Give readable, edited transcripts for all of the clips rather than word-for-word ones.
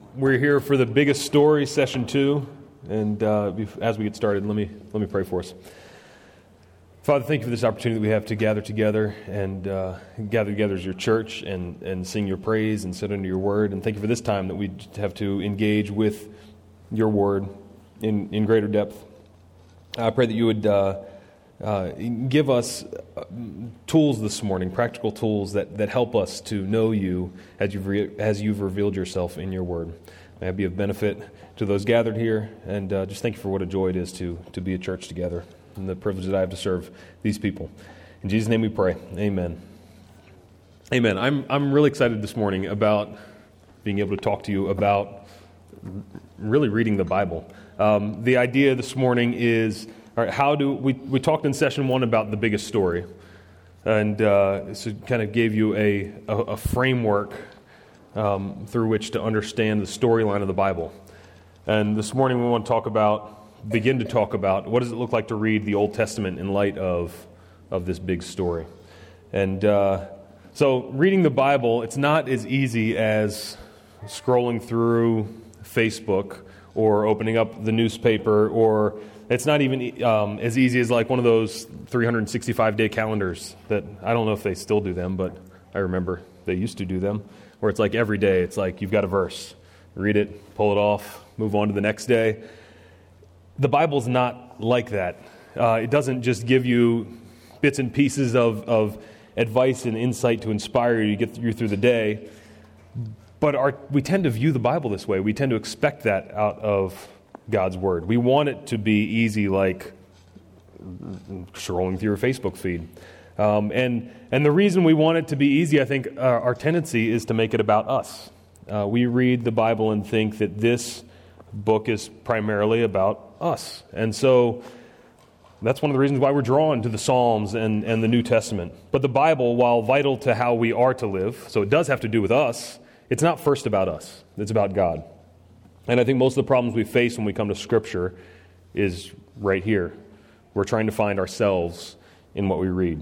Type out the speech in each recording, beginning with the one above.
We're here for the biggest story, session 2, and as we get started, let me pray for us. Father, thank you for this opportunity that we have to gather together and gather together as your church and sing your praise and sit under your word. And thank you for this time that we have to engage with your word in greater depth. I pray that you would give us tools this morning, practical tools that help us to know you as you've revealed yourself in your word. May I be of benefit to those gathered here, and just thank you for what a joy it is to be a church together and the privilege that I have to serve these people. In Jesus' name we pray. Amen. Amen. I'm really excited this morning about being able to talk to you about really reading the Bible. The idea this morning is, all right, how do we talked in session 1 about the biggest story, and so kind of gave you a framework through which to understand the storyline of the Bible. And this morning we want to begin to talk about what does it look like to read the Old Testament in light of this big story. And so reading the Bible, it's not as easy as scrolling through Facebook or opening up the newspaper, or it's not even as easy as like one of those 365-day calendars that I don't know if they still do them, but I remember they used to do them, where it's like every day, it's like you've got a verse, read it, pull it off, move on to the next day. The Bible's not like that. It doesn't just give you bits and pieces of advice and insight to inspire you to get you through the day, but we tend to view the Bible this way. We tend to expect that out of God's Word. We want it to be easy, like scrolling through your Facebook feed. And the reason we want it to be easy, I think, our tendency is to make it about us. We read the Bible and think that this book is primarily about us. And so that's one of the reasons why we're drawn to the Psalms and the New Testament. But the Bible, while vital to how we are to live, so it does have to do with us, it's not first about us. It's about God. And I think most of the problems we face when we come to Scripture is right here. We're trying to find ourselves in what we read.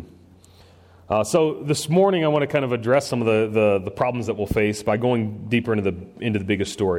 So this morning I want to kind of address some of the problems that we'll face by going deeper into the biggest story.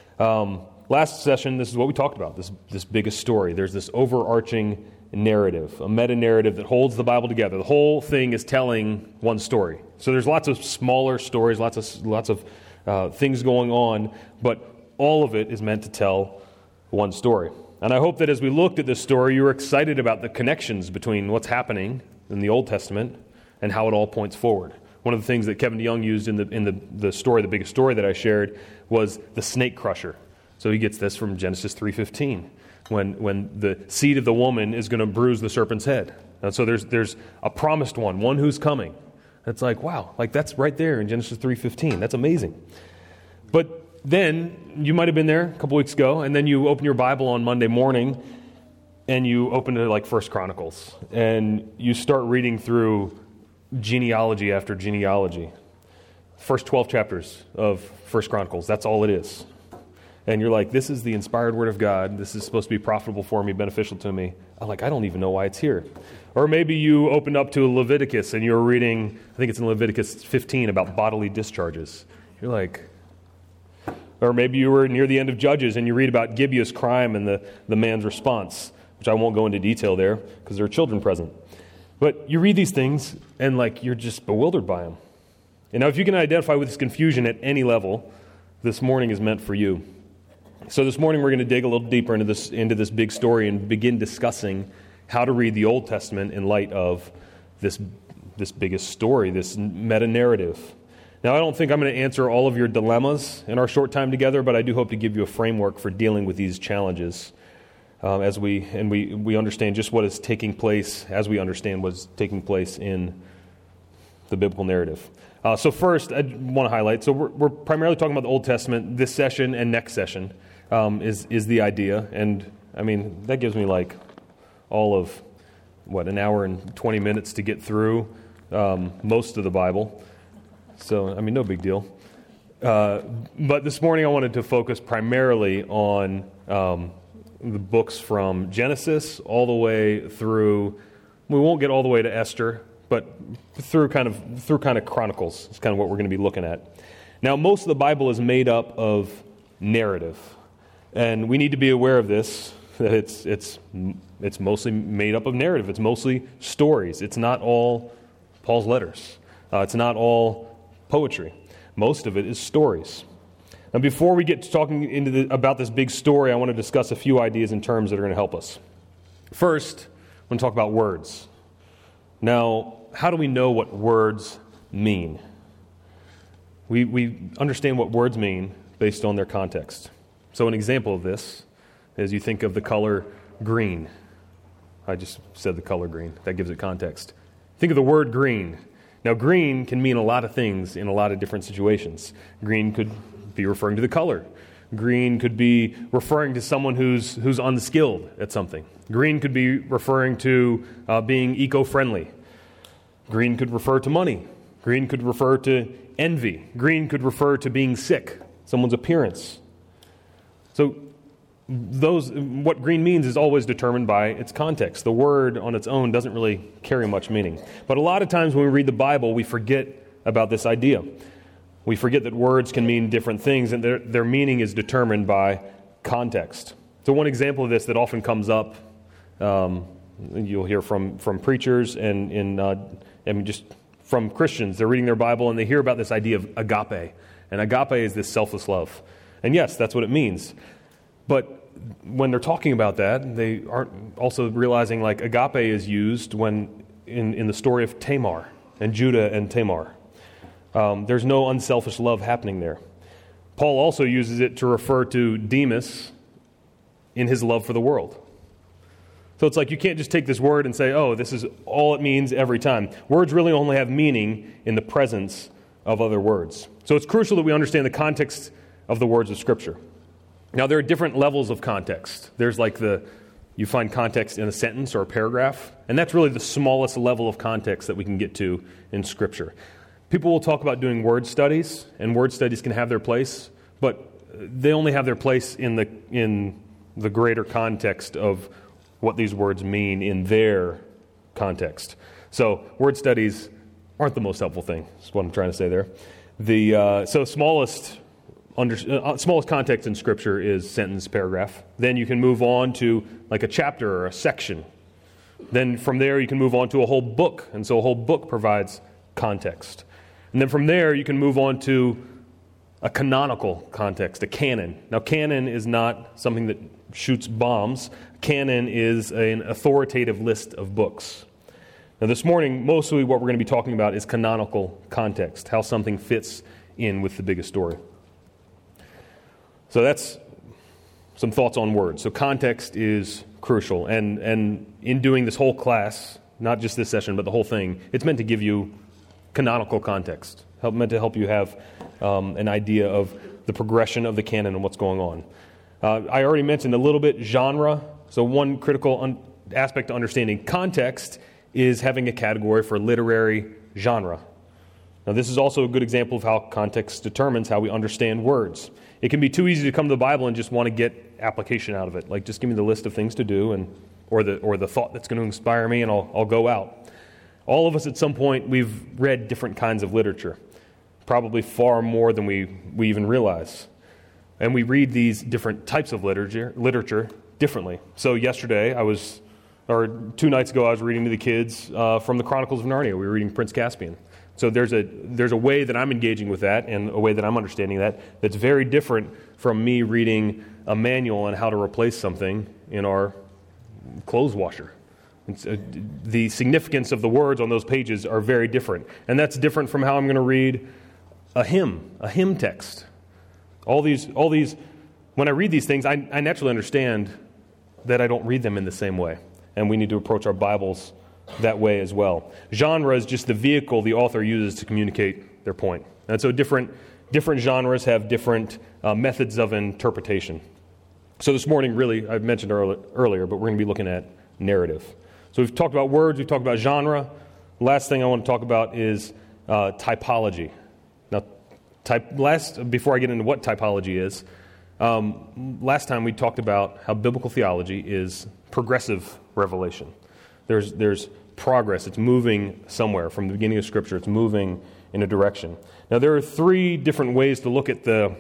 Last session, this is what we talked about, this biggest story. There's this overarching narrative, a meta-narrative that holds the Bible together. The whole thing is telling one story. So there's lots of smaller stories, lots of things going on, but all of it is meant to tell one story. And I hope that as we looked at this story, you were excited about the connections between what's happening in the Old Testament and how it all points forward. One of the things that Kevin DeYoung used in the story, the biggest story that I shared, was the snake crusher. So he gets this from Genesis 3:15, when the seed of the woman is going to bruise the serpent's head. And so there's a promised one who's coming. It's like, wow, like that's right there in Genesis 3:15. That's amazing. But then you might have been there a couple weeks ago, and then you open your Bible on Monday morning, and you open to like 1 Chronicles, and you start reading through genealogy after genealogy. First 12 chapters of 1 Chronicles, that's all it is. And you're like, this is the inspired word of God. This is supposed to be profitable for me, beneficial to me. I don't even know why it's here. Or maybe you opened up to Leviticus and you're reading, I think it's in Leviticus 15, about bodily discharges. You're like, or maybe you were near the end of Judges and you read about Gibeah's crime and the man's response, which I won't go into detail there because there are children present. But you read these things and like you're just bewildered by them. And now if you can identify with this confusion at any level, this morning is meant for you. So this morning we're going to dig a little deeper into this big story and begin discussing how to read the Old Testament in light of this biggest story, this meta-narrative. Now I don't think I'm going to answer all of your dilemmas in our short time together, but I do hope to give you a framework for dealing with these challenges as we understand just what is taking place, as we understand what's taking place in the biblical narrative. So first, I want to highlight, so we're primarily talking about the Old Testament this session and next session. Is the idea, and I mean that gives me like all of an hour and 20 minutes to get through most of the Bible, so I mean no big deal. But this morning I wanted to focus primarily on the books from Genesis all the way through. We won't get all the way to Esther, but through kind of Chronicles is kind of what we're going to be looking at. Now most of the Bible is made up of narrative. And we need to be aware of this, that it's mostly made up of narrative. It's mostly stories. It's not all Paul's letters. It's not all poetry. Most of it is stories. Now, before we get to talking about this big story, I want to discuss a few ideas and terms that are going to help us. First, I want to talk about words. Now, how do we know what words mean? We understand what words mean based on their context. So an example of this is you think of the color green. I just said the color green. That gives it context. Think of the word green. Now, green can mean a lot of things in a lot of different situations. Green could be referring to the color. Green could be referring to someone who's unskilled at something. Green could be referring to being eco-friendly. Green could refer to money. Green could refer to envy. Green could refer to being sick, someone's appearance. So what green means is always determined by its context. The word on its own doesn't really carry much meaning. But a lot of times when we read the Bible, we forget about this idea. We forget that words can mean different things, and their meaning is determined by context. So one example of this that often comes up, you'll hear from preachers and just from Christians. They're reading their Bible and they hear about this idea of agape. And agape is this selfless love. And yes, that's what it means. But when they're talking about that, they aren't also realizing like agape is used when in the story of Tamar and Judah and Tamar. There's no unselfish love happening there. Paul also uses it to refer to Demas in his love for the world. So it's like you can't just take this word and say, oh, this is all it means every time. Words really only have meaning in the presence of other words. So it's crucial that we understand the context of the words of Scripture. Now, there are different levels of context. There's like you find context in a sentence or a paragraph, and that's really the smallest level of context that we can get to in Scripture. People will talk about doing word studies, and word studies can have their place, but they only have their place in the greater context of what these words mean in their context. So word studies aren't the most helpful thing, is what I'm trying to say there. So smallest context in Scripture is sentence, paragraph. Then you can move on to like a chapter or a section. Then from there you can move on to a whole book, and so a whole book provides context. And then from there you can move on to a canonical context, a canon. Now canon is not something that shoots bombs. Canon is an authoritative list of books. Now this morning, mostly what we're going to be talking about is canonical context, how something fits in with the biggest story. So that's some thoughts on words. So context is crucial. And in doing this whole class, not just this session, but the whole thing, it's meant to give you canonical context, meant to help you have an idea of the progression of the canon and what's going on. I already mentioned a little bit genre. So one critical aspect to understanding context is having a category for literary genre. Now, this is also a good example of how context determines how we understand words. It can be too easy to come to the Bible and just want to get application out of it. Like, just give me the list of things to do, or the thought that's going to inspire me, and I'll go out. All of us at some point, we've read different kinds of literature, probably far more than we even realize. And we read these different types of literature differently. So yesterday, 2 nights ago, I was reading to the kids from the Chronicles of Narnia. We were reading Prince Caspian. So there's a way that I'm engaging with that and a way that I'm understanding that's very different from me reading a manual on how to replace something in our clothes washer. The significance of the words on those pages are very different. And that's different from how I'm going to read a hymn text. All these. When I read these things, I naturally understand that I don't read them in the same way. And we need to approach our Bibles that way as well. Genre is just the vehicle the author uses to communicate their point. And so different genres have different methods of interpretation. So this morning, really, I've mentioned earlier, but we're going to be looking at narrative. So we've talked about words, we've talked about genre. The last thing I want to talk about is typology. Now, before I get into what typology is, last time we talked about how biblical theology is progressive revelation. There's progress. It's moving somewhere. From the beginning of Scripture, it's moving in a direction. Now, there are 3 different ways to look at the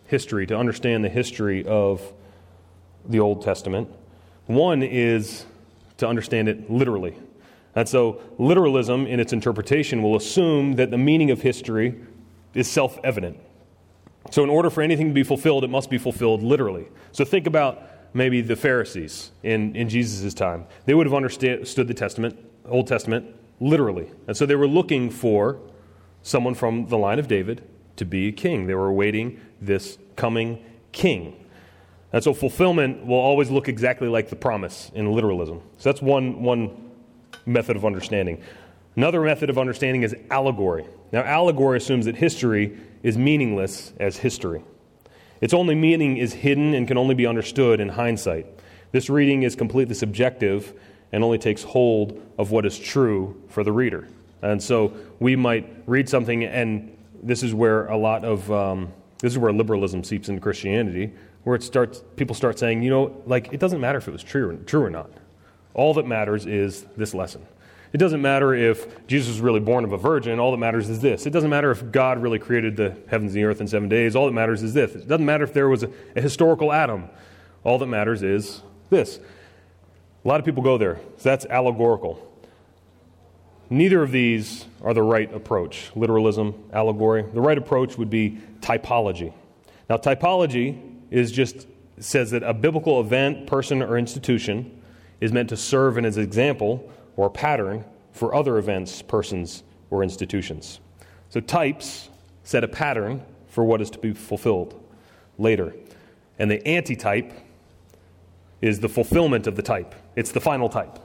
history, to understand the history of the Old Testament. One is to understand it literally. And so literalism in its interpretation will assume that the meaning of history is self-evident. So in order for anything to be fulfilled, it must be fulfilled literally. So think about maybe the Pharisees in Jesus' time. They would have understood the Old Testament, literally. And so they were looking for someone from the line of David to be a king. They were awaiting this coming king. And so fulfillment will always look exactly like the promise in literalism. So that's one method of understanding. Another method of understanding is allegory. Now, allegory assumes that history is meaningless as history. Its only meaning is hidden and can only be understood in hindsight. This reading is completely subjective and only takes hold of what is true for the reader. And so we might read something, and this is where liberalism seeps into Christianity, where people start saying, it doesn't matter if it was true or not. All that matters is this lesson. It doesn't matter if Jesus was really born of a virgin. All that matters is this. It doesn't matter if God really created the heavens and the earth in 7 days. All that matters is this. It doesn't matter if there was a historical Adam. All that matters is this. A lot of people go there. So that's allegorical. Neither of these are the right approach. Literalism, allegory. The right approach would be typology. Now, typology says that a biblical event, person, or institution is meant to serve as an example or pattern for other events, persons, or institutions. So types set a pattern for what is to be fulfilled later. And the antitype is the fulfillment of the type. It's the final type.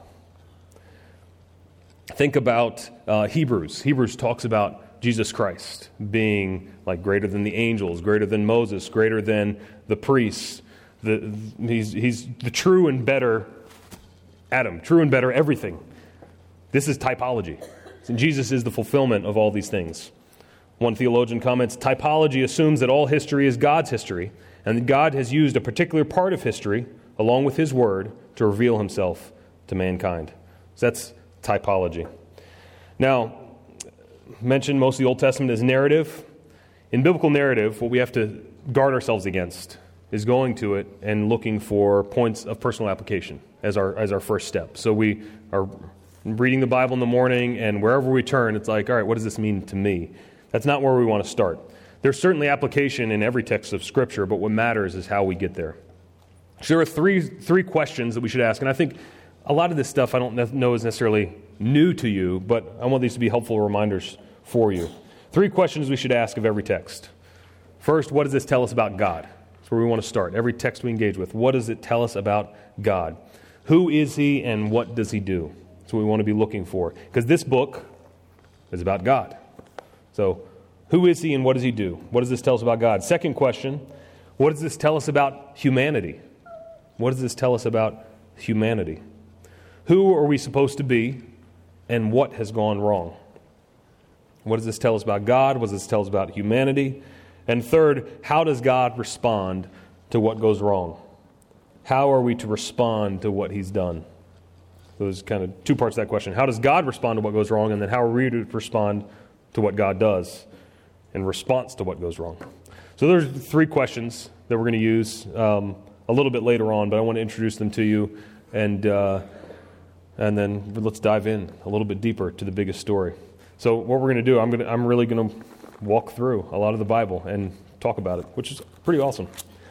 Think about Hebrews. Hebrews talks about Jesus Christ being like greater than the angels, greater than Moses, greater than the priests. He's the true and better Adam, true and better everything. This is typology. And Jesus is the fulfillment of all these things. One theologian comments, typology assumes that all history is God's history, and that God has used a particular part of history, along with His Word, to reveal Himself to mankind. So that's typology. Now, mentioned most of the Old Testament is narrative. In biblical narrative, what we have to guard ourselves against is going to it and looking for points of personal application as our first step. So we are reading the Bible in the morning, and wherever we turn, it's like, all right, what does this mean to me? That's not where we want to start. There's certainly application in every text of Scripture, but what matters is how we get there. So there are three questions that we should ask, and I think a lot of this stuff I don't know is necessarily new to you, but I want these to be helpful reminders for you. 3 questions we should ask of every text. First, what does this tell us about God? That's where we want to start. Every text we engage with, what does it tell us about God? Who is He and what does He do? That's what we want to be looking for. Because this book is about God. So, who is He and what does He do? What does this tell us about God? Second question, what does this tell us about humanity? What does this tell us about humanity? Who are we supposed to be and what has gone wrong? What does this tell us about God? What does this tell us about humanity? And third, how does God respond to what goes wrong? How are we to respond to what He's done? Those kind of 2 parts of that question. How does God respond to what goes wrong? And then how are we to respond to what God does in response to what goes wrong? So there's 3 questions that we're going to use a little bit later on, but I want to introduce them to you, and then let's dive in a little bit deeper to the biggest story. So what we're going to do, I'm really going to walk through a lot of the Bible and talk about it, which is pretty awesome.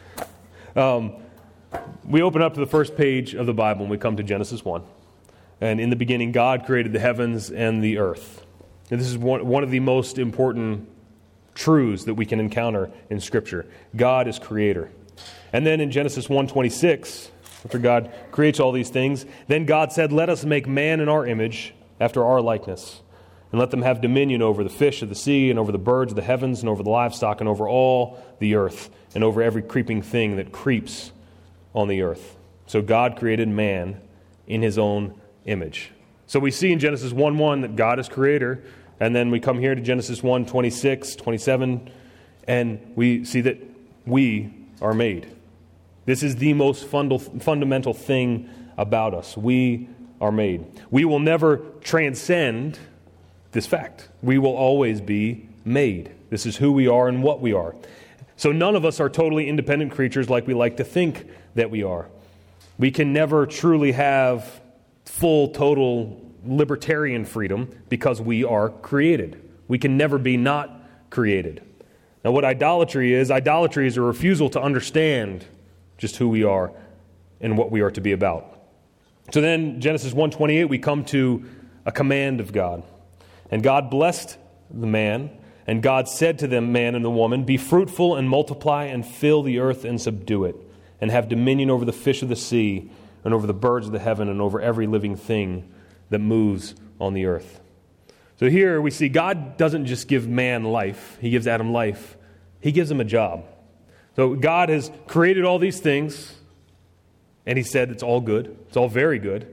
We open up to the first page of the Bible and we come to Genesis 1. And in the beginning, God created the heavens and the earth. And this is one of the most important truths that we can encounter in Scripture. God is creator. And then in Genesis 1:26, after God creates all these things, then God said, "Let us make man in our image, after our likeness, and let them have dominion over the fish of the sea, and over the birds of the heavens, and over the livestock, and over all the earth, and over every creeping thing that creeps on the earth." So God created man in His own image. So we see in Genesis 1:1 that God is creator, and then we come here to Genesis 1:26, 27, and we see that we are made. This is the most fundamental thing about us. We are made. We will never transcend this fact. We will always be made. This is who we are and what we are. So none of us are totally independent creatures like we like to think that we are. We can never truly have full, total libertarian freedom because we are created. We can never be not created. Now, what idolatry is a refusal to understand just who we are and what we are to be about. So then, Genesis 1:28, we come to a command of God. And God blessed the man, and God said to them, man and the woman, be fruitful and multiply and fill the earth and subdue it, and have dominion over the fish of the sea and over the birds of the heaven and over every living thing that moves on the earth. So here we see God doesn't just give man life. He gives Adam life. He gives him a job. So God has created all these things, and he said it's all good. It's all very good.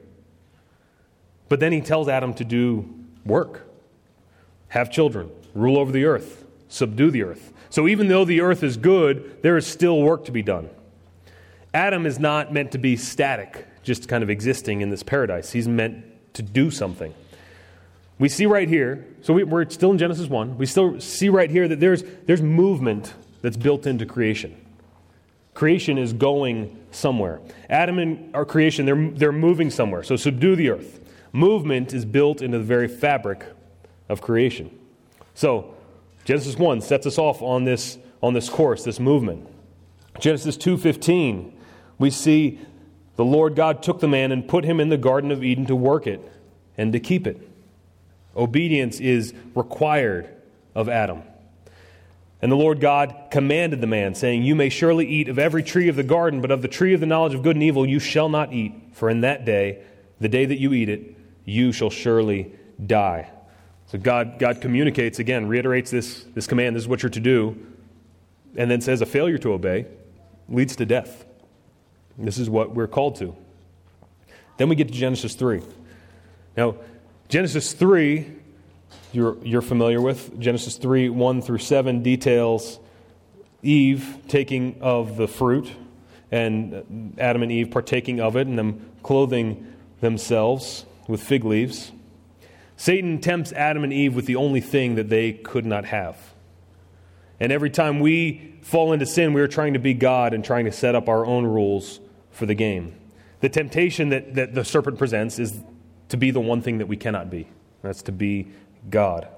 But then he tells Adam to do work, have children, rule over the earth, subdue the earth. So even though the earth is good, there is still work to be done. Adam is not meant to be static, just kind of existing in this paradise. He's meant to do something. We see right here, so we're still in Genesis 1, we still see right here that there's movement that's built into creation. Creation is going somewhere. Adam and our creation, they're moving somewhere. So subdue the earth. Movement is built into the very fabric of creation. So Genesis 1 sets us off on this course, this movement. Genesis 2:15, we see the Lord God took the man and put him in the Garden of Eden to work it and to keep it. Obedience is required of Adam. And the Lord God commanded the man, saying, you may surely eat of every tree of the garden, but of the tree of the knowledge of good and evil you shall not eat, for in that day, the day that you eat it, you shall surely die. So God communicates, again, reiterates this command, this is what you're to do, and then says a failure to obey leads to death. This is what we're called to. Then we get to Genesis 3. Now, Genesis 3, you're familiar with. Genesis 3, 1 through 7 details Eve taking of the fruit and Adam and Eve partaking of it and them clothing themselves with fig leaves. Satan tempts Adam and Eve with the only thing that they could not have. And every time we fall into sin, we are trying to be God and trying to set up our own rules for the game. The temptation that the serpent presents is to be the one thing that we cannot be. That's to be God.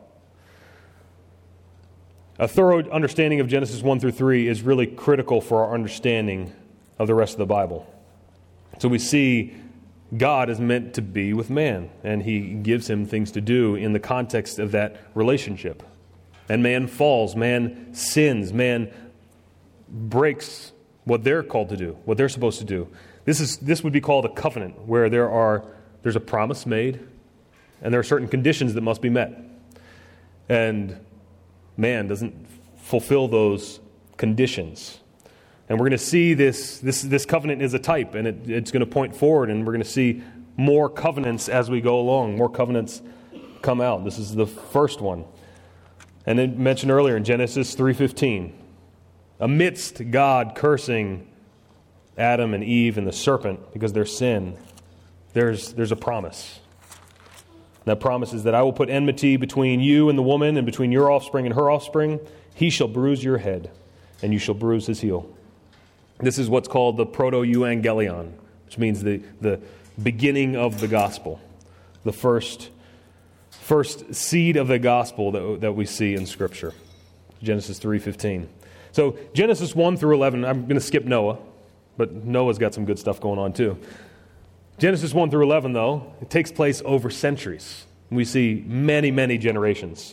A thorough understanding of Genesis 1 through 3 is really critical for our understanding of the rest of the Bible. So we see God is meant to be with man, and he gives him things to do in the context of that relationship. And man falls, man sins, man breaks what they're called to do, what they're supposed to do. This would be called a covenant, where there's a promise made, and there are certain conditions that must be met. And man doesn't fulfill those conditions. And we're going to see this covenant is a type, and it's going to point forward, and we're going to see more covenants as we go along. More covenants come out. This is the first one. And then mentioned earlier in Genesis 3:15, amidst God cursing Adam and Eve and the serpent because of their sin, there's a promise. That promise is that I will put enmity between you and the woman, and between your offspring and her offspring. He shall bruise your head, and you shall bruise his heel. This is what's called the proto-euangelion, which means the beginning of the gospel, the first seed of the gospel that we see in Scripture. Genesis 3:15. So Genesis 1 through 11, I'm going to skip Noah, but Noah's got some good stuff going on too. Genesis 1 through 11, though, it takes place over centuries. We see many, many generations.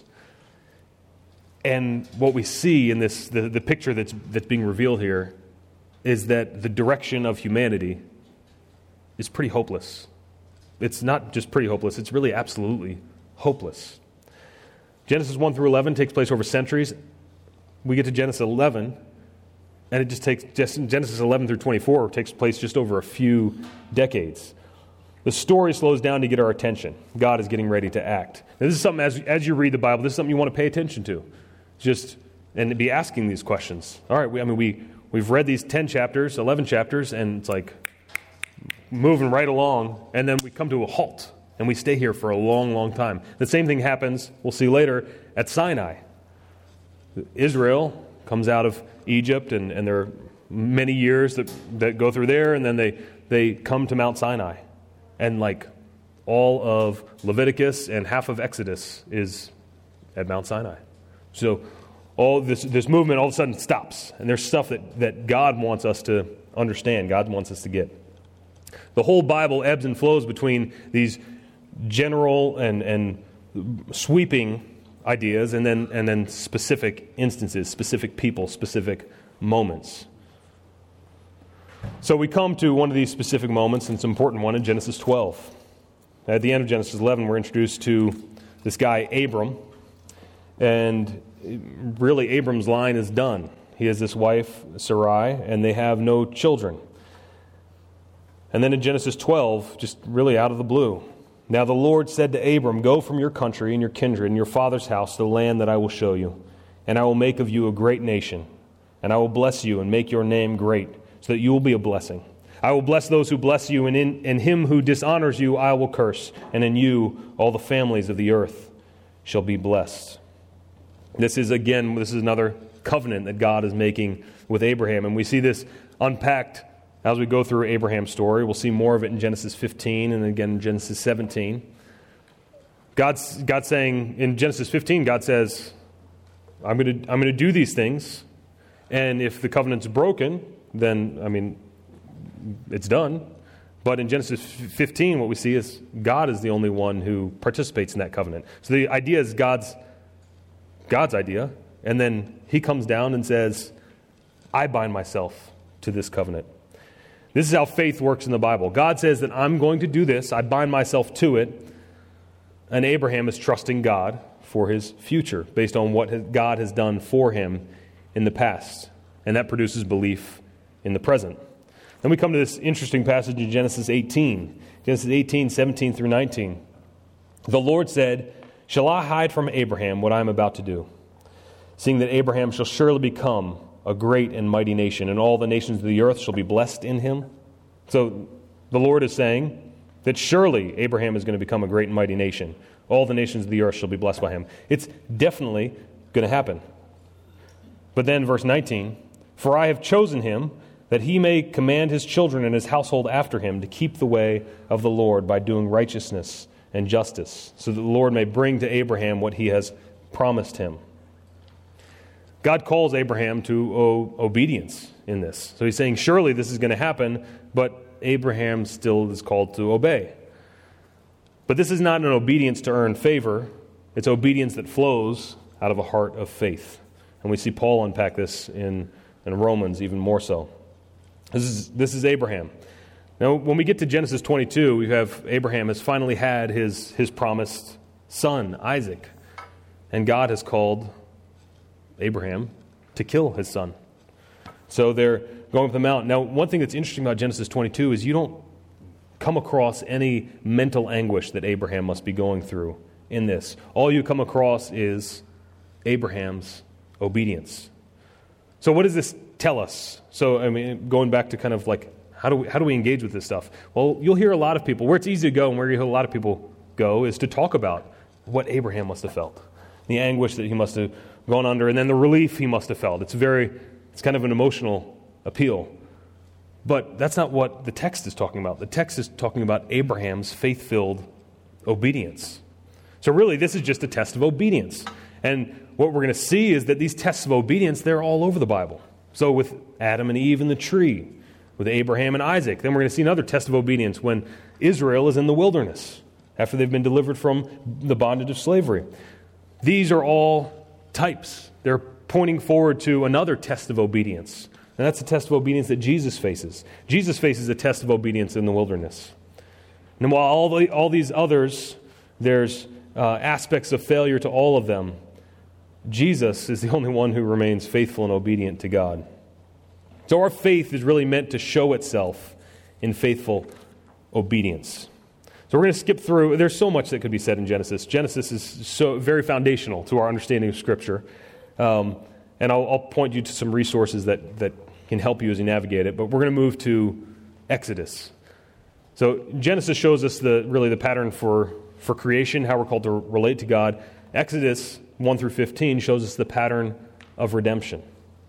And what we see in this, the picture that's being revealed here, is that the direction of humanity is pretty hopeless. It's not just pretty hopeless, it's really absolutely hopeless. Genesis 1 through 11 takes place over centuries. We get to Genesis 11, and it Genesis 11 through 24 takes place just over a few decades. The story slows down to get our attention. God is getting ready to act. Now, this is something, as you read the Bible, this is something you want to pay attention to. And be asking these questions. All right, we've read these 10 chapters, 11 chapters, and it's like moving right along, and then we come to a halt, and we stay here for a long, long time. The same thing happens, we'll see later, at Sinai. Israel comes out of Egypt, and there are many years that go through there, and then they come to Mount Sinai. And like all of Leviticus and half of Exodus is at Mount Sinai. So all this movement all of a sudden stops, and there's stuff that God wants us to understand, God wants us to get. The whole Bible ebbs and flows between these general and sweeping ideas and then specific instances, specific people, specific moments. So we come to one of these specific moments, and it's an important one in Genesis 12. At the end of Genesis 11, we're introduced to this guy, Abram, and really Abram's line is done. He has this wife, Sarai, and they have no children. And then in Genesis 12, just really out of the blue, now the Lord said to Abram, "Go from your country and your kindred and your father's house to the land that I will show you, and I will make of you a great nation, and I will bless you and make your name great, so that you will be a blessing. I will bless those who bless you, and in him who dishonors you I will curse, and in you all the families of the earth shall be blessed." This is another covenant that God is making with Abraham, and we see this unpacked as we go through Abraham's story. We'll see more of it in Genesis 15 and again in Genesis 17. God's saying in Genesis 15, God says, I'm going to do these things, and if the covenant's broken, then it's done. But in Genesis 15, what we see is God is the only one who participates in that covenant. So the idea is God's idea, and then he comes down and says, I bind myself to this covenant. This is how faith works in the Bible. God says that I'm going to do this, I bind myself to it, and Abraham is trusting God for his future based on what God has done for him in the past. And that produces belief in the present. Then we come to this interesting passage in Genesis 18. Genesis 18, 17 through 19. The Lord said, "Shall I hide from Abraham what I am about to do? Seeing that Abraham shall surely become a great and mighty nation, and all the nations of the earth shall be blessed in him." So the Lord is saying that surely Abraham is going to become a great and mighty nation. All the nations of the earth shall be blessed by him. It's definitely going to happen. But then verse 19, "For I have chosen him, that he may command his children and his household after him to keep the way of the Lord by doing righteousness and justice, so that the Lord may bring to Abraham what he has promised him." God calls Abraham to obedience in this. So he's saying, surely this is going to happen, but Abraham still is called to obey. But this is not an obedience to earn favor. It's obedience that flows out of a heart of faith. And we see Paul unpack this in Romans even more so. This is Abraham. Now, when we get to Genesis 22, we have Abraham has finally had his promised son, Isaac. And God has called Abraham to kill his son. So they're going up the mountain. Now, one thing that's interesting about Genesis 22 is you don't come across any mental anguish that Abraham must be going through in this. All you come across is Abraham's obedience. So what does this tell us? So, going back to kind of like, how do we engage with this stuff? Well, you'll hear a lot of people, where it's easy to go and where you hear a lot of people go is to talk about what Abraham must have felt, the anguish that he must have gone under, and then the relief he must have felt. It's kind of an emotional appeal. But that's not what the text is talking about. The text is talking about Abraham's faith-filled obedience. So really, this is just a test of obedience. And what we're going to see is that these tests of obedience, they're all over the Bible. So with Adam and Eve and the tree, with Abraham and Isaac, then we're going to see another test of obedience when Israel is in the wilderness after they've been delivered from the bondage of slavery. These are all types. They're pointing forward to another test of obedience. And that's the test of obedience that Jesus faces. Jesus faces a test of obedience in the wilderness. And while all these others, there's aspects of failure to all of them, Jesus is the only one who remains faithful and obedient to God. So our faith is really meant to show itself in faithful obedience. So we're going to skip through. There's so much that could be said in Genesis. Genesis is so very foundational to our understanding of Scripture. And I'll point you to some resources that can help you as you navigate it. But we're going to move to Exodus. So Genesis shows us the pattern for creation, how we're called to relate to God. Exodus 1 through 15 shows us the pattern of redemption.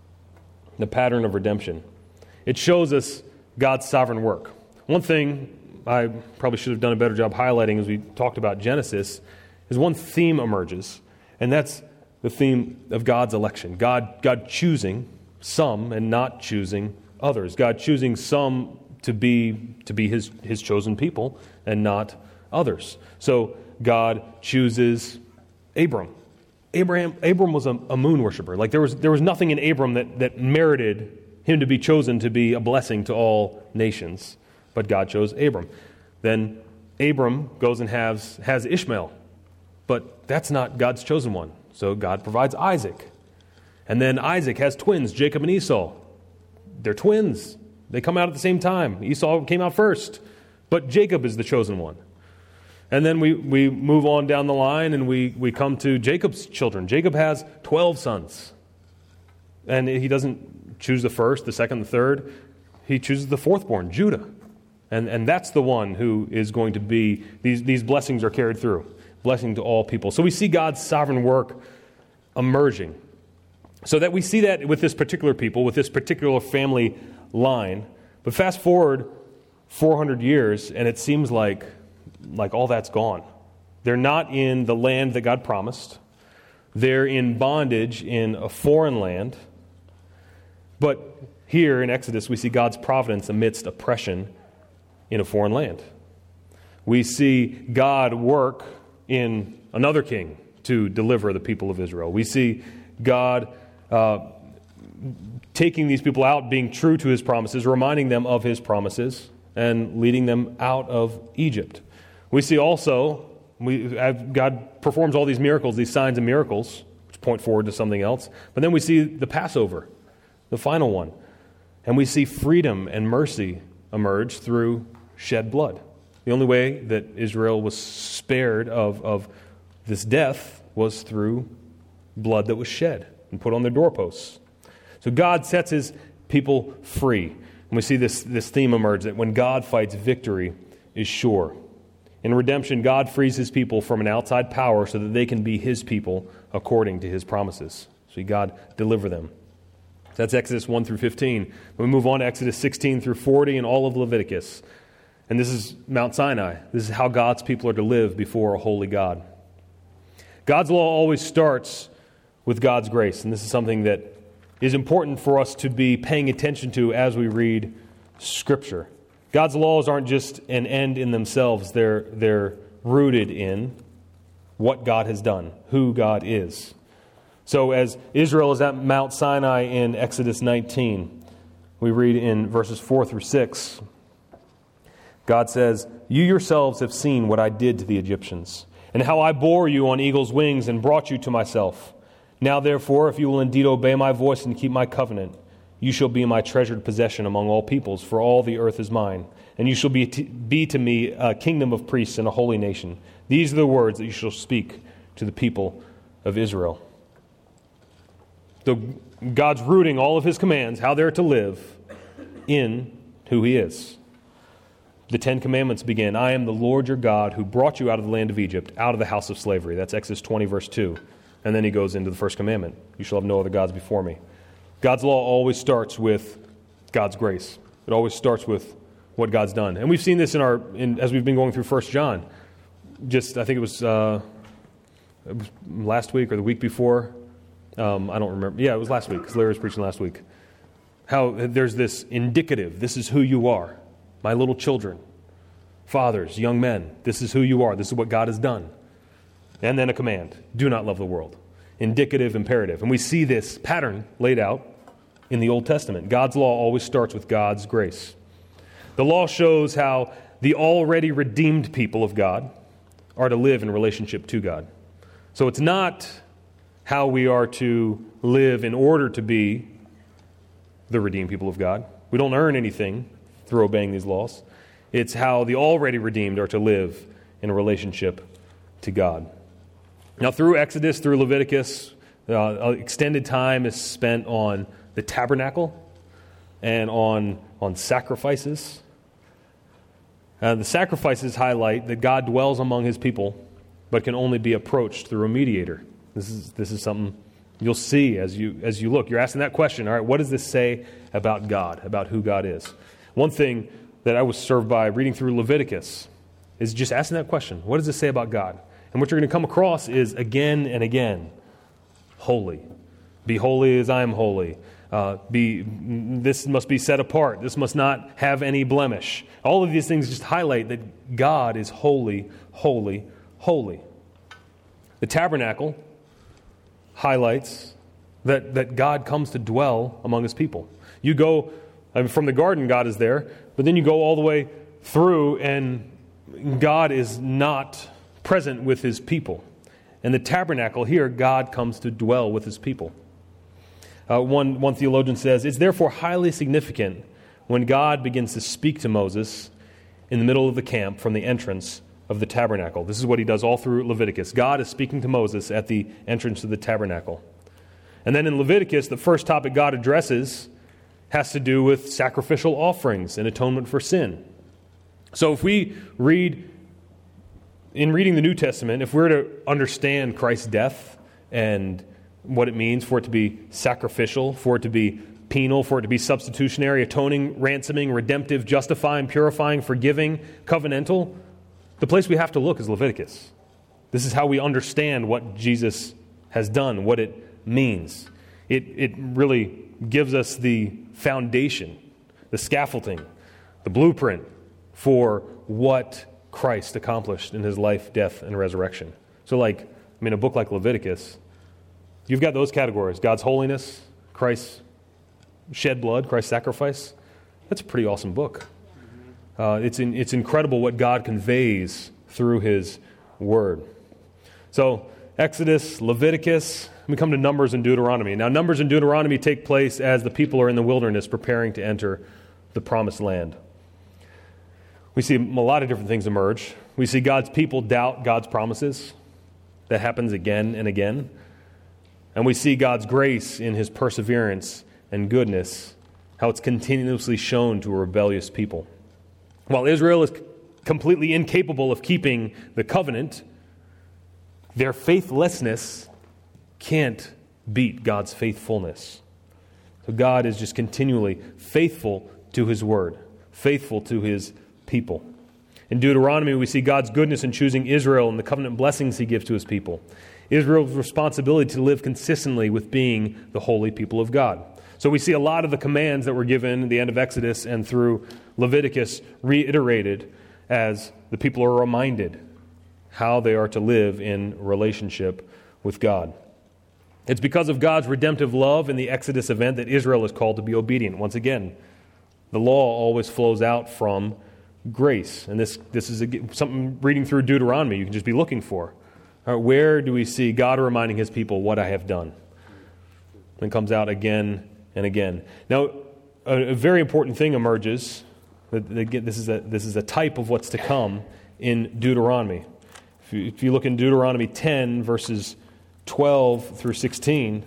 the pattern of redemption. It shows us God's sovereign work. One thing I probably should have done a better job highlighting as we talked about Genesis is one theme emerges, and that's the theme of God's election. God choosing some and not choosing others. God choosing some to be his chosen people and not others. So God chooses Abram. Abram was a moon worshiper. Like there was nothing in Abram that merited him to be chosen to be a blessing to all nations. But God chose Abram. Then Abram goes and has Ishmael. But that's not God's chosen one. So God provides Isaac. And then Isaac has twins, Jacob and Esau. They're twins. They come out at the same time. Esau came out first. But Jacob is the chosen one. And then we move on down the line and we come to Jacob's children. Jacob has 12 sons. And he doesn't choose the first, the second, the third. He chooses the fourth born, Judah. And that's the one who is going to be, these blessings are carried through. Blessing to all people. So we see God's sovereign work emerging. So that we see that with this particular people, with this particular family line. But fast forward 400 years and it seems like all that's gone. They're not in the land that God promised. They're in bondage in a foreign land. But here in Exodus, we see God's providence amidst oppression in a foreign land. We see God work in another king to deliver the people of Israel. We see God taking these people out, being true to his promises, reminding them of his promises, and leading them out of Egypt. We see also, God performs all these miracles, these signs and miracles, which point forward to something else. But then we see the Passover, the final one. And we see freedom and mercy emerge through shed blood. The only way that Israel was spared of this death was through blood that was shed and put on their doorposts. So God sets his people free. And we see this theme emerge, that when God fights, victory is sure. In redemption, God frees his people from an outside power so that they can be his people according to his promises. So God deliver them. That's Exodus 1 through 15. We move on to Exodus 16 through 40 and all of Leviticus. And this is Mount Sinai. This is how God's people are to live before a holy God. God's law always starts with God's grace. And this is something that is important for us to be paying attention to as we read Scripture. God's laws aren't just an end in themselves. They're rooted in what God has done, who God is. So as Israel is at Mount Sinai in Exodus 19, we read in verses 4 through 6, God says, "You yourselves have seen what I did to the Egyptians, and how I bore you on eagle's wings and brought you to myself. Now therefore, if you will indeed obey my voice and keep my covenant, you shall be my treasured possession among all peoples, for all the earth is mine. And you shall be to me a kingdom of priests and a holy nation. These are the words that you shall speak to the people of Israel." So God's rooting all of his commands, how they're to live, in who he is. The Ten Commandments begin, "I am the Lord your God who brought you out of the land of Egypt, out of the house of slavery." That's Exodus 20, verse 2. And then he goes into the first commandment, "You shall have no other gods before me." God's law always starts with God's grace. It always starts with what God's done. And we've seen this as we've been going through 1 John. I think it was last week or the week before. I don't remember. Yeah, it was last week, because Larry was preaching last week. How there's this indicative, this is who you are. My little children, fathers, young men, this is who you are. This is what God has done. And then a command, do not love the world. Indicative, imperative. And we see this pattern laid out in the Old Testament. God's law always starts with God's grace. The law shows how the already redeemed people of God are to live in relationship to God. So it's not how we are to live in order to be the redeemed people of God. We don't earn anything through obeying these laws. It's how the already redeemed are to live in a relationship to God. Now, through Exodus, through Leviticus, extended time is spent on the tabernacle and on sacrifices. The sacrifices highlight that God dwells among his people, but can only be approached through a mediator. This is something You'll see as you look. You're asking that question, all right, what does this say about God, about who God is? One thing that I was served by reading through Leviticus is just asking that question. What does this say about God? And what you're going to come across is again and again, holy. Be holy as I am holy. This must be set apart. This must not have any blemish. All of these things just highlight that God is holy, holy, holy. The tabernacle highlights that God comes to dwell among his people. You go, from the garden, God is there, but then you go all the way through and God is not present with his people. In the tabernacle here, God comes to dwell with his people. One theologian says, it's therefore highly significant when God begins to speak to Moses in the middle of the camp from the entrance of the tabernacle. This is what he does all through Leviticus. God is speaking to Moses at the entrance of the tabernacle. And then in Leviticus, the first topic God addresses has to do with sacrificial offerings and atonement for sin. So if we read, in reading the New Testament, if we're to understand Christ's death and what it means for it to be sacrificial, for it to be penal, for it to be substitutionary, atoning, ransoming, redemptive, justifying, purifying, forgiving, covenantal, the place we have to look is Leviticus. This is how we understand what Jesus has done, what it means. It really gives us the foundation, the scaffolding, the blueprint for what Christ accomplished in his life, death, and resurrection. So a book like Leviticus, you've got those categories: God's holiness, Christ's shed blood, Christ's sacrifice. That's a pretty awesome book. It's incredible what God conveys through his word. So Exodus, Leviticus, we come to Numbers and Deuteronomy. Now Numbers and Deuteronomy take place as the people are in the wilderness preparing to enter the promised land. We see a lot of different things emerge. We see God's people doubt God's promises. That happens again and again. And we see God's grace in his perseverance and goodness, how it's continuously shown to a rebellious people. While Israel is completely incapable of keeping the covenant, their faithlessness can't beat God's faithfulness. So God is just continually faithful to his word, faithful to his people. In Deuteronomy, we see God's goodness in choosing Israel and the covenant blessings he gives to his people. Israel's responsibility to live consistently with being the holy people of God. So we see a lot of the commands that were given at the end of Exodus and through Leviticus reiterated as the people are reminded how they are to live in relationship with God. It's because of God's redemptive love in the Exodus event that Israel is called to be obedient. Once again, the law always flows out from grace. And this is something reading through Deuteronomy you can just be looking for. Where do we see God reminding his people what I have done? And it comes out again and again. Now, a very important thing emerges. This is a type of what's to come in Deuteronomy. If you look in Deuteronomy 10, verses 12 through 16,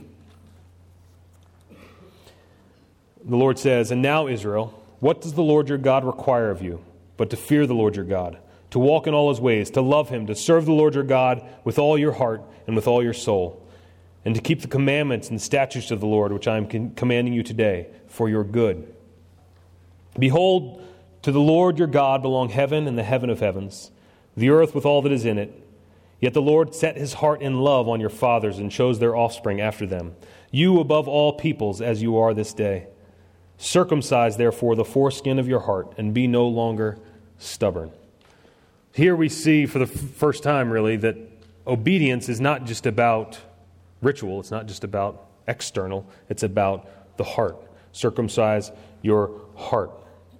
the Lord says, "And now, Israel, what does the Lord your God require of you, but to fear the Lord your God, to walk in all his ways, to love him, to serve the Lord your God with all your heart and with all your soul, and to keep the commandments and statutes of the Lord, which I am commanding you today, for your good. Behold, to the Lord your God belong heaven and the heaven of heavens, the earth with all that is in it. Yet the Lord set his heart in love on your fathers and chose their offspring after them, you above all peoples as you are this day. Circumcise, therefore, the foreskin of your heart, and be no longer stubborn." Here we see for the first time, really, that obedience is not just about ritual. It's not just about external. It's about the heart. Circumcise your heart.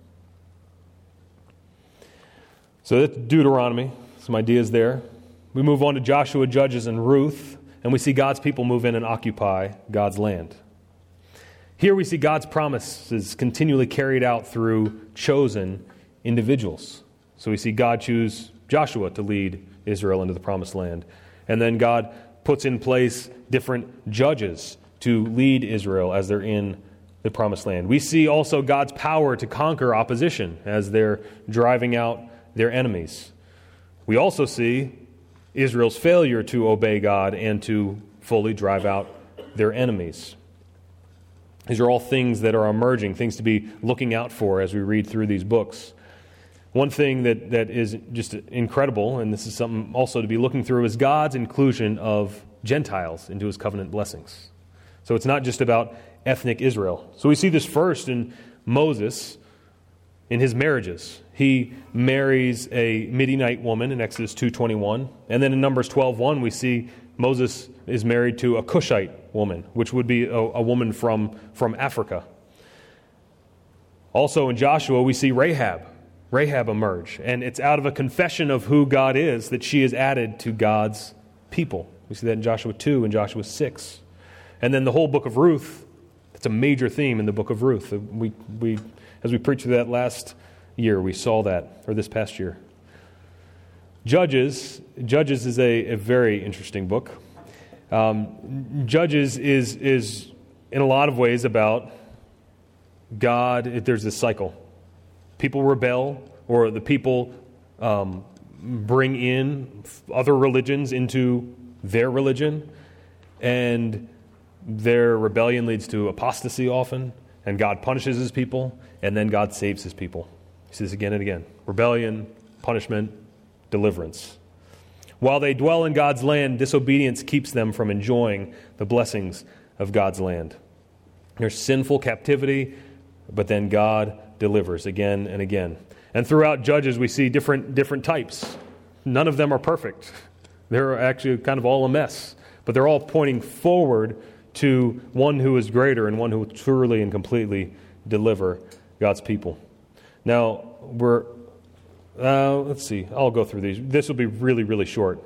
So that's Deuteronomy. Some ideas there. We move on to Joshua, Judges, and Ruth, and we see God's people move in and occupy God's land. Here we see God's promises continually carried out through chosen individuals. So we see God choose Joshua to lead Israel into the promised land. And then God puts in place different judges to lead Israel as they're in the promised land. We see also God's power to conquer opposition as they're driving out their enemies. We also see Israel's failure to obey God and to fully drive out their enemies. These are all things that are emerging, things to be looking out for as we read through these books. One thing that is just incredible, and this is something also to be looking through, is God's inclusion of Gentiles into his covenant blessings. So it's not just about ethnic Israel. So we see this first in Moses in his marriages. He marries a Midianite woman in Exodus 2:21. And then in Numbers 12:1, we see Moses is married to a Cushite woman, which would be a woman from Africa. Also in Joshua, we see Rahab emerge. And it's out of a confession of who God is that she is added to God's people. We see that in Joshua 2 and Joshua 6. And then the whole book of Ruth, that's a major theme in the book of Ruth. As we preached through that last year, we saw that, or this past year. Judges is a very interesting book. Judges is in a lot of ways about God. There's this cycle. People rebel, or the people bring in other religions into their religion, and their rebellion leads to apostasy often, and God punishes his people, and then God saves his people. He says again and again, rebellion, punishment, deliverance. While they dwell in God's land, disobedience keeps them from enjoying the blessings of God's land. There's sinful captivity, but then God delivers again and again. And throughout Judges, we see different types. None of them are perfect. They're actually kind of all a mess, but they're all pointing forward to one who is greater and one who will truly and completely deliver God's people. Now, let's see. I'll go through these. This will be really, really short.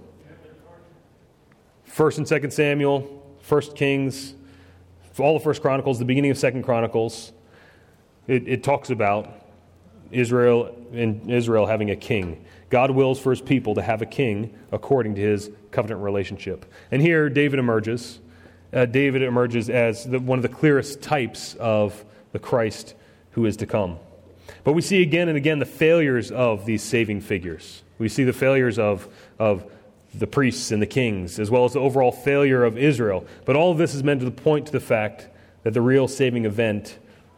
1st and 2nd Samuel, 1st Kings, all the 1st Chronicles, the beginning of 2nd Chronicles. It talks about Israel having a king. God wills for his people to have a king according to his covenant relationship. And here David emerges. David emerges as one of the clearest types of the Christ who is to come. But we see again and again the failures of these saving figures. We see the failures of the priests and the kings, as well as the overall failure of Israel. But all of this is meant to point to the fact that the real saving event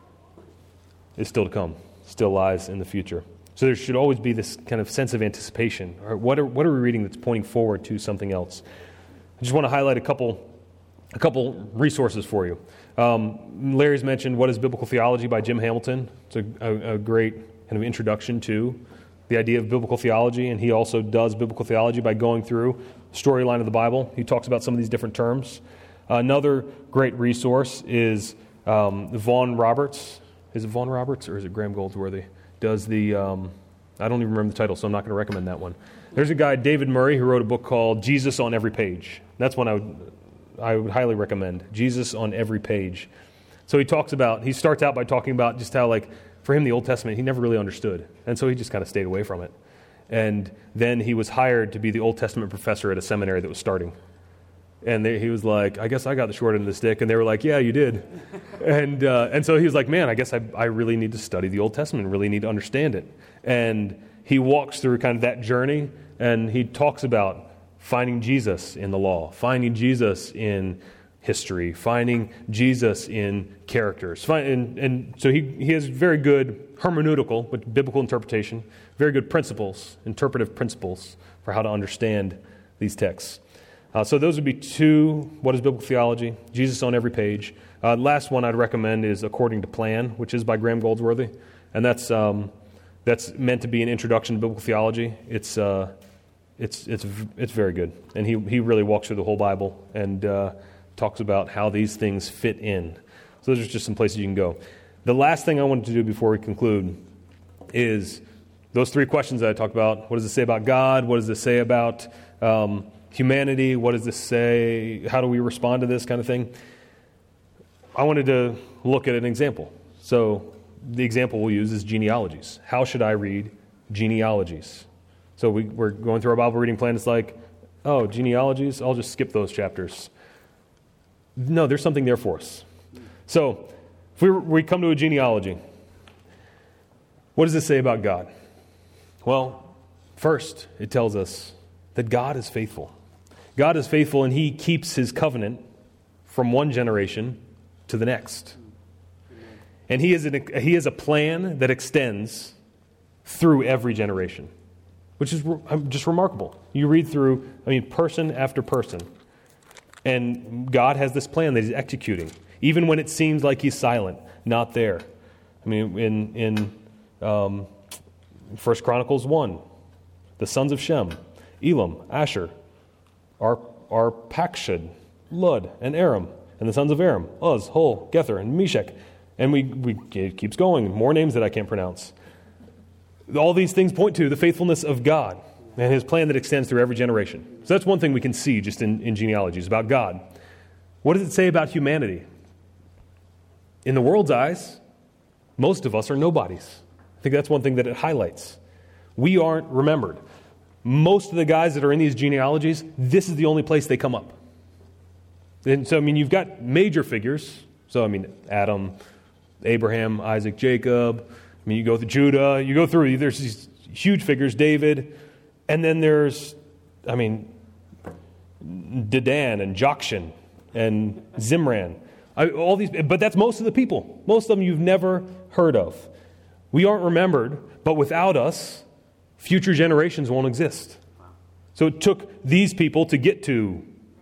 is still to come, still lies in the future. So there should always be this kind of sense of anticipation. Or what are we reading that's pointing forward to something else? I just want to highlight a couple resources for you. Larry's mentioned What is Biblical Theology by Jim Hamilton. It's a great kind of introduction to the idea of biblical theology, and he also does biblical theology by going through the storyline of the Bible. He talks about some of these different terms. Another great resource is Vaughn Roberts. Is it Vaughn Roberts or is it Graham Goldsworthy? Does the, I don't even remember the title, so I'm not going to recommend that one. There's a guy, David Murray, who wrote a book called Jesus on Every Page. That's one I would highly recommend, Jesus on Every Page. So he starts out by talking about just how, like, for him, the Old Testament, he never really understood. And so he just kind of stayed away from it. And then he was hired to be the Old Testament professor at a seminary that was starting. And he was like, I guess I got the short end of the stick. And they were like, yeah, you did. And so he was like, man, I guess I really need to study the Old Testament, really need to understand it. And he walks through kind of that journey, and he talks about finding Jesus in the law, finding Jesus in history, finding Jesus in characters. And so he has very good hermeneutical, with biblical interpretation, very good principles, interpretive principles for how to understand these texts. So those would be two. What is Biblical Theology? Jesus on Every Page. Last one I'd recommend is According to Plan, which is by Graham Goldsworthy. And that's meant to be an introduction to biblical theology. It's very good. And he really walks through the whole Bible and talks about how these things fit in. So those are just some places you can go. The last thing I wanted to do before we conclude is those three questions that I talked about. What does it say about God? What does it say about humanity? What does this say? How do we respond to this kind of thing? I wanted to look at an example. So the example we'll use is genealogies. How should I read genealogies? So we're going through our Bible reading plan. It's like, oh, genealogies, I'll just skip those chapters. No, there's something there for us. So if we come to a genealogy, what does it say about God? Well, first, it tells us that God is faithful. God is faithful, and he keeps his covenant from one generation to the next. And he has a plan that extends through every generation, which is just remarkable. You read through, person after person, and God has this plan that he's executing, even when it seems like he's silent, not there. In 1 Chronicles 1, the sons of Shem, Elam, Asher, Arpachshad, Lud, and Aram, and the sons of Aram, Uz, Hul, Gether, and Meshech. And it keeps going, more names that I can't pronounce. All these things point to the faithfulness of God and his plan that extends through every generation. So that's one thing we can see just in genealogies about God. What does it say about humanity? In the world's eyes, most of us are nobodies. I think that's one thing that it highlights. We aren't remembered. Most of the guys that are in these genealogies, this is the only place they come up. And so, you've got major figures. So, Adam, Abraham, Isaac, Jacob. You go through Judah. You go through, there's these huge figures, David. And then there's, Dedan and Jokshan and Zimran. All these, but that's most of the people. Most of them you've never heard of. We aren't remembered, but without us, future generations won't exist. So it took these people to get to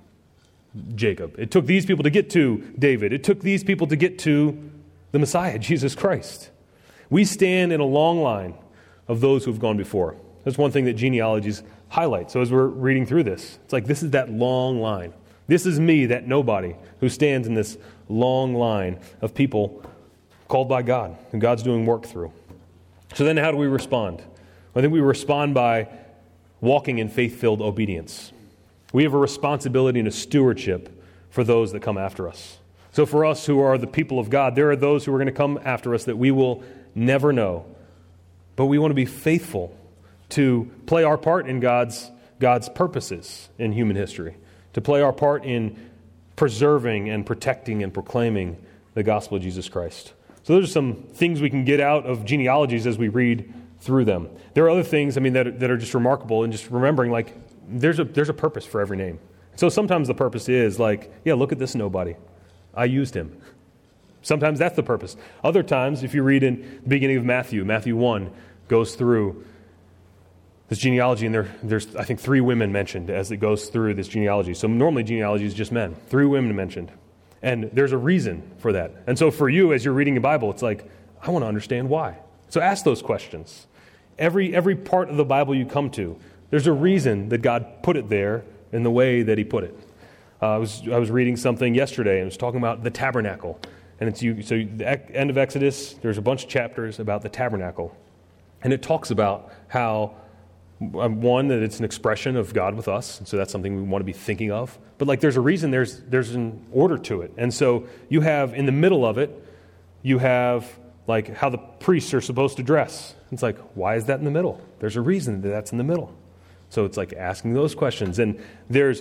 Jacob. It took these people to get to David. It took these people to get to the Messiah, Jesus Christ. We stand in a long line of those who have gone before. That's one thing that genealogies highlight. So as we're reading through this, it's like this is that long line. This is me, that nobody, who stands in this long line of people called by God, and God's doing work through. So then how do we respond? I think we respond by walking in faith-filled obedience. We have a responsibility and a stewardship for those that come after us. So for us who are the people of God, there are those who are going to come after us that we will never know. But we want to be faithful to play our part in God's purposes in human history, to play our part in preserving and protecting and proclaiming the gospel of Jesus Christ. So those are some things we can get out of genealogies as we read through them. There are other things, that are just remarkable, and just remembering, there's a purpose for every name. So sometimes the purpose is look at this nobody. I used him. Sometimes that's the purpose. Other times, if you read in the beginning of Matthew 1 goes through this genealogy, and there's, I think, 3 women mentioned as it goes through this genealogy. So normally genealogy is just men. 3 women mentioned. And there's a reason for that. And so for you, as you're reading the Bible, it's I want to understand why. So ask those questions. Every part of the Bible you come to, there's a reason that God put it there in the way that he put it. I was reading something yesterday, and it was talking about the tabernacle. And so the end of Exodus, there's a bunch of chapters about the tabernacle. And it talks about how, one, that it's an expression of God with us, and so that's something we want to be thinking of. But there's a reason, there's an order to it. And so you have, in the middle of it, you have how the priests are supposed to dress. It's why is that in the middle? There's a reason that that's in the middle. So it's asking those questions. And there's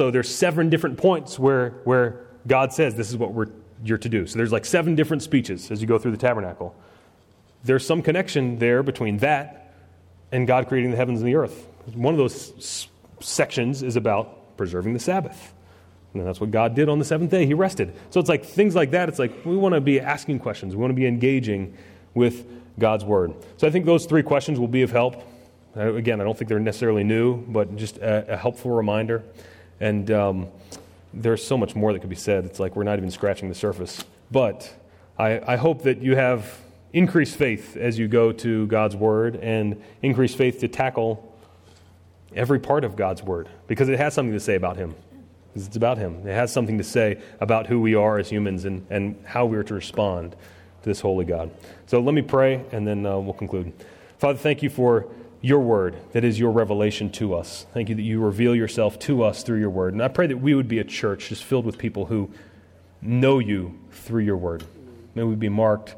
7 different points where God says this is what you're to do. So there's 7 different speeches as you go through the tabernacle. There's some connection there between that and God creating the heavens and the earth. One of those sections is about preserving the Sabbath. And that's what God did on the 7th day. He rested. So it's things like that. It's we want to be asking questions. We want to be engaging with God's Word. So I think those 3 questions will be of help. Again, I don't think they're necessarily new, but just a helpful reminder. And there's so much more that could be said. It's we're not even scratching the surface. But I hope that you have increased faith as you go to God's Word, and increased faith to tackle every part of God's Word, because it has something to say about Him. Because it's about Him. It has something to say about who we are as humans and how we are to respond to this holy God. So let me pray, and then we'll conclude. Father, thank you for your Word, that is your revelation to us. Thank you that you reveal yourself to us through your Word. And I pray that we would be a church just filled with people who know you through your Word. May we be marked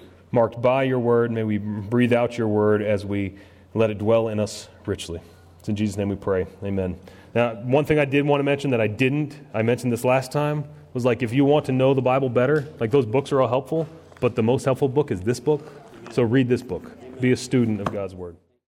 by your Word. May we breathe out your Word as we let it dwell in us richly. It's in Jesus' name we pray. Amen. Now, one thing I did want to mention that I mentioned this last time, was if you want to know the Bible better, those books are all helpful, but the most helpful book is this book. So read this book. Be a student of God's Word.